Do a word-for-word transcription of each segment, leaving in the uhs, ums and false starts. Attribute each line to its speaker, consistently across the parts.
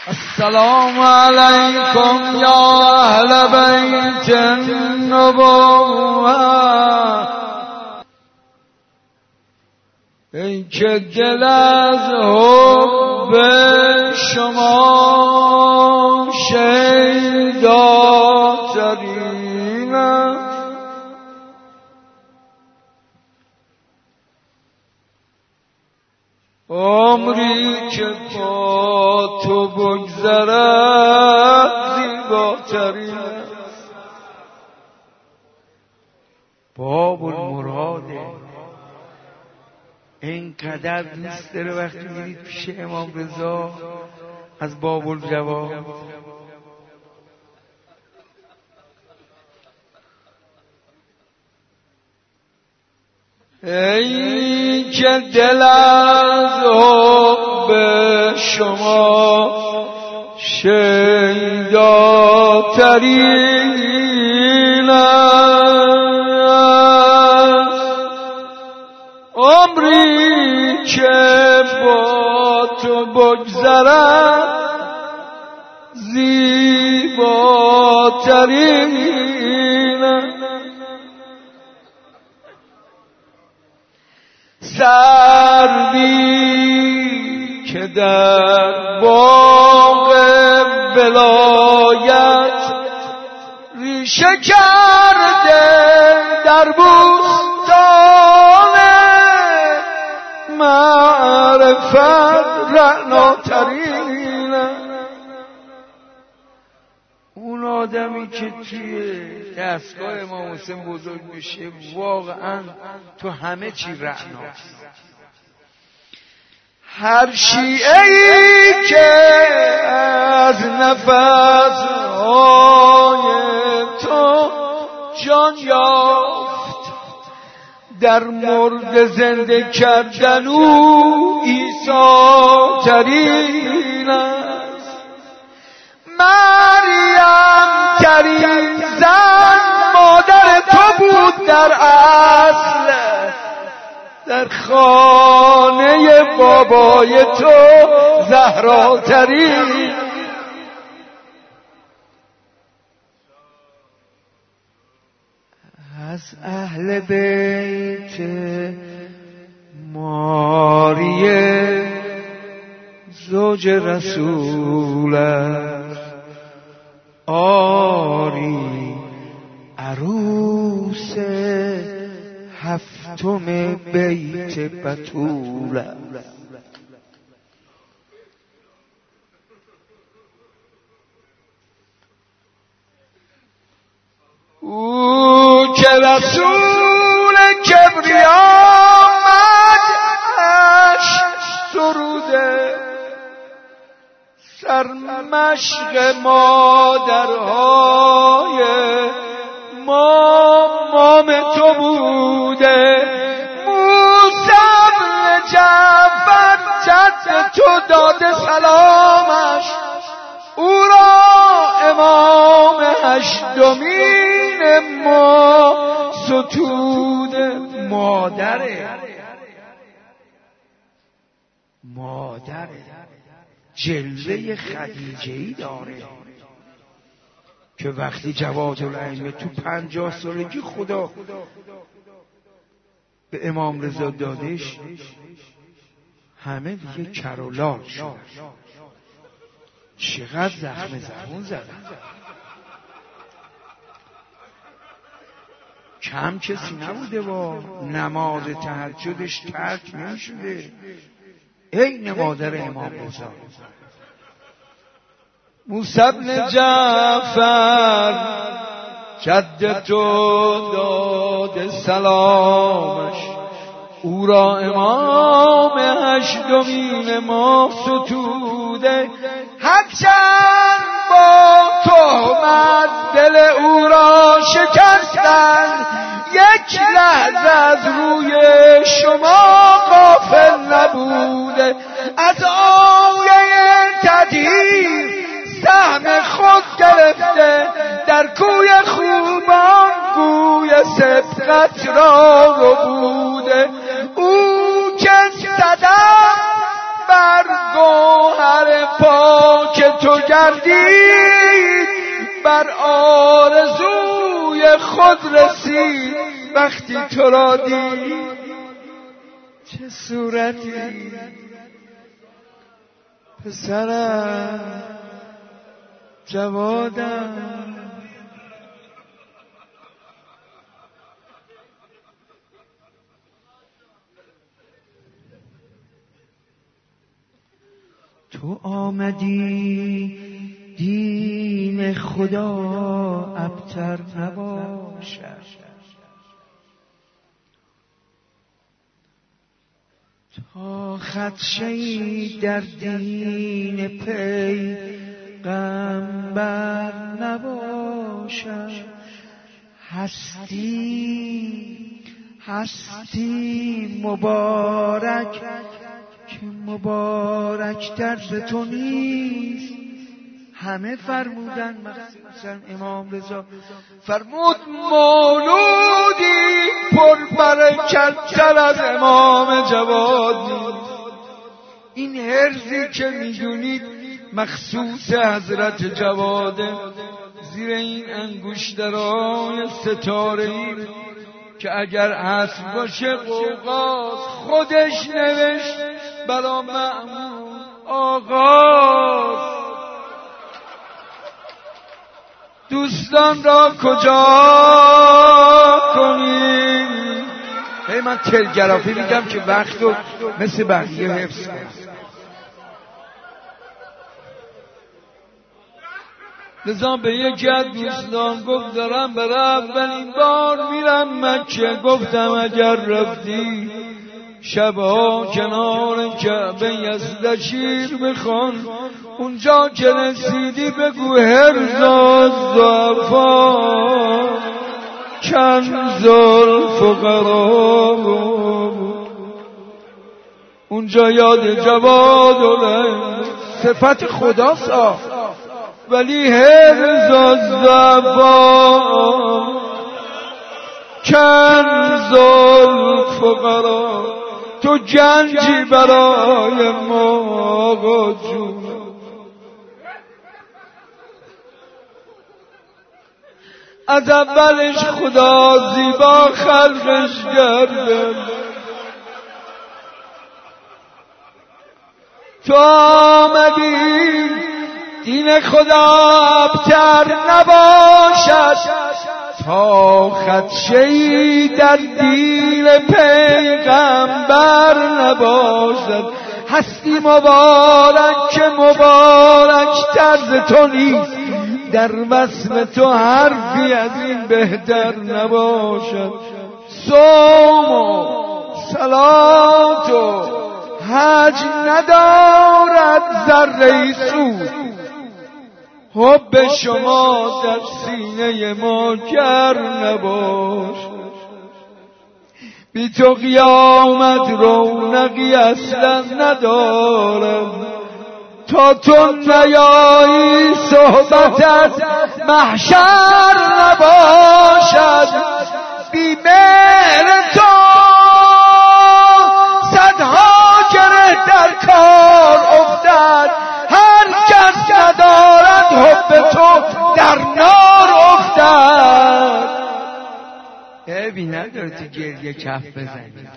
Speaker 1: السلام علیکم یا اهل بیت النبوة. ای که دل از حب شما شیداترین است، عمری که با تو بگذرد زیباترین است.
Speaker 2: باب المراده اینقدر دوست داره وقتی میرید پیش امام رضا از باب الجواب.
Speaker 1: ای که دل از حب شما شیداترین است، عمری که با تو بگذرد زیباترین است. سروی که در باغ ولایت ریشه کرده در بوستان معرفت رعناترین است.
Speaker 2: اون آدمی که توی دستگاه امام حسین بزرگ میشه واقعا تو همه چی رعناست.
Speaker 1: هر شیعه ای که از نفسهای تو جان یافت، در مرد زنده کردن او عیسی ترین است. مریم ترین زن مادر تو بود، در اصل در خانه بابای تو زهرا ترین.
Speaker 2: از اهل بیت ماریه زوج رسول است، آری عروس هفتم بیت بطول است.
Speaker 1: او که رسول کبریا مدحش سروده، سرمشق مادرهای ما مام تو بوده. موسی بن جعفر جد تو داده سلامش، او را امام هشتمین ما ستوده.
Speaker 2: مادره مادره جلوه خدیجه‌ای داره که وقتی جواد الائمه تو پنجاه سالگی خدا به امام رضا دادش، همه دیگه کرولار شد. چقدر زخم زبون زدن، کم کسی نبوده با نماز تهجدش ترک نمیشده. این مادر امام رضا
Speaker 1: موسی بن جعفر جد تو داده سلامش، او را امام هشتمین ما ستوده. هرچند با تهمت دل او را شکستند، یک لحظه از روی شما غافل نبوده. از آیه تطهیر سهم خود گرفته، در کوی خوبان گوی سبقت را ربوده. او که صدق بر گوهر پاک تو گردید بر آرزوی خود رسید وقتی تو را دید چه صورتی پسرم جوادم تو آمدی دین خدا ابتر نباشد تا خدشه‌ای در دین پیغمبر نباشد هستی هستی مبارک که مبارک در تو نیست همه فرمودن مخصوصا امام رضا فرمود مولودی پر برکت‌تر از امام جواد نیست. این هرزی که میدونید مخصوص حضرت جواده زیر این انگشترهای ستاره‌ای که اگر اصل باشه قوقاز خودش نوشت برا مأمون آغاز دوستان را کجا کنیم هی من تلگرافی میگم که وقت رو مثل بقیه حفظ کنم لذا به یکی از دوستان گفت دارم برای اولین بار میرم مکه گفتم اگر رفتی شبها کنار کعبه یزدشیر بخوان اونجا که رسیدی بگو هرزا ضعفا کنز الفقرا اونجا یاد جواد و صفت خدا ساخت ولی هرزا ضعفا کنز الفقرا تو گنجی برای ما آقا جون از اولش خدا زیبا خلقش کرده تو آمدی دین خدا ابتر نباشد تا خدشه‌ای در دین پیغمبر نباشد هستی مبارک که مبارک تر تو نیست در وصف تو حرفی از این بهتر نباشد صوم و صلات و حج ندارد ذره سود حب شما در سینه ما گر نباشد بی تو قیامت رونقی اصلا ندارم تا تو نیایی صحبتت محشر نباشد بی مهر تو صدها گره در کار افتد هر کس ندارد حب تو در نار افتد عیبی نداره تو گریه کف بزنی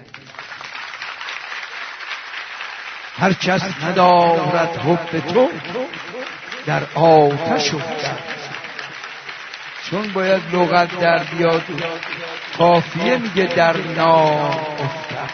Speaker 1: هر کس ندارد حب تو در آتش افتد چون باید لغت در بیاد قافیه میگه در نار افتد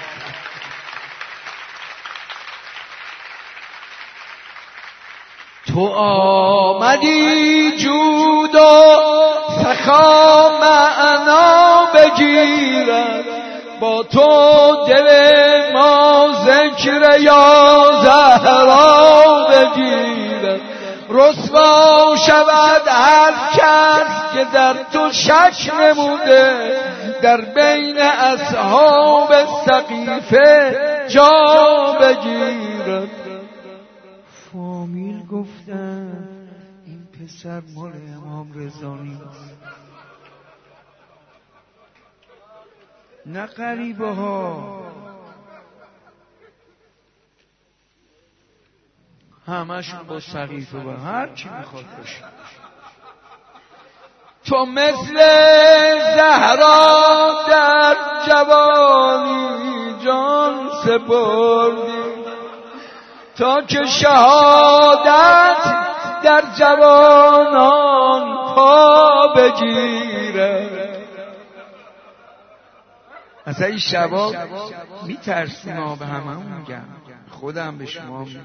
Speaker 1: تو آمدی جود و سخا معنا بگیرد با تو دل ما ذکر یا زهرا بگیرد رسوا شود هر کس که در تو شک نموده در بین اصحاب سقیفه جا بگیرد فامیل گفتن این پسر مال امام رضا نیست نه غریبه ها
Speaker 2: همشون با سقیفه و هر چی میخواد باشه. تو مثل زهرا در جوانی جان سپردی تا که شهادت در جوانان پا بگیره. اصلا این شبا میترسیم ها، به همه هم میگم، خودم به شما میگم،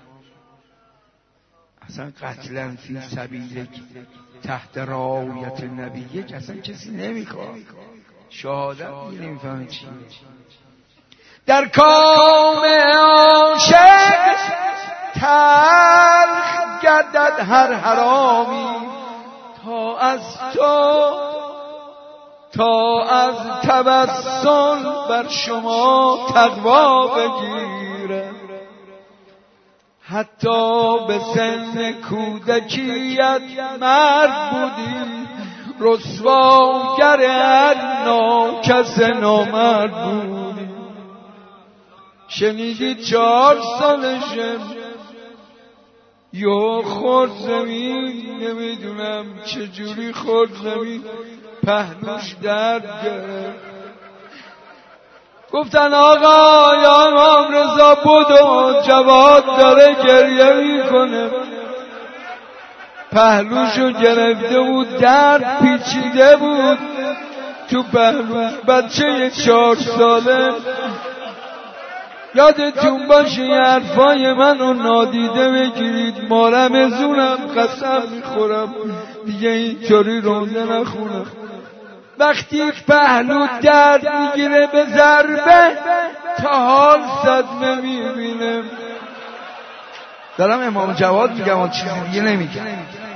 Speaker 2: اصلا قتلا فی سبیلک تحت رعایت نبیه که اصلا کسی نمیخواد، شهادت نمیفهمه چیه. در کام عاشق تلخ گردد هر حرامی تا از تو تا از تبسم بر شما تقوا بگیره. حتی به سن کودکیت مرد بودی، رسواگر هر ناکس نامرد بودی. شنیدی چهار سالشه یا خورد زمین، نمیدونم چجوری خورد زمین، پهلوش درد گرفت. گفتن آقا یا امام رضا بدو، جواد داره گریه میکنه، پهلوشو گرفته بود، درد پیچیده بود تو پهلوش. بچه چهار ساله، یادتون باشه یه حرفای منو نادیده بگیرید، مارم زونم قسم میخورم دیگه اینطوری رونده نخونم. وقتی پهلو درد میگیره به ضربه تا حال صدمه میبینه. دارم امام جواد میگم و چیزی دیگه نمیگم.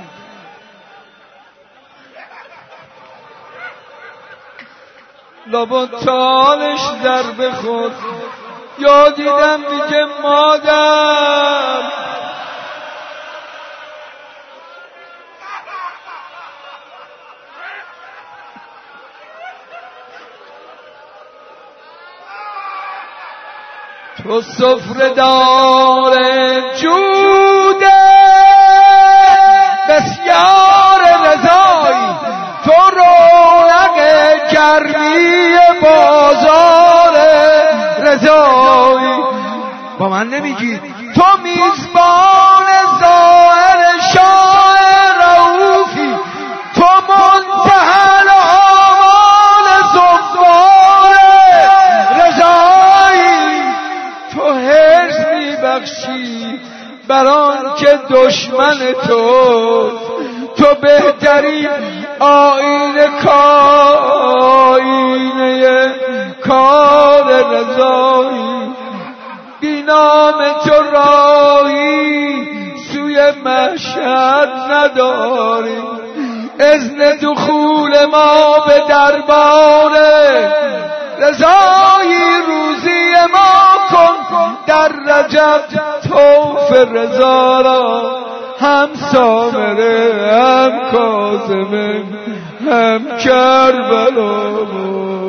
Speaker 2: لابد تا حالش ضربه خورد، یا دیدم میگه مادر تو سفره دار جوده بسیار رضایی، تو رونق گرمی بازار رضایی. با من نمیگی تو میزبان ظاهر شاه رؤوفی، تو منتهی آمال زوار رضایی. تو حرص میبخشی بران که دشمن تو، تو بهترین آینه کاینه کار رضایی. بی نام تو راهی سوی مشهد نداری، اذن دخول ما به دربار رضایی. روزی ما کن در رجب طوف رضا را، هم سامره هم کاظمه هم کربلا.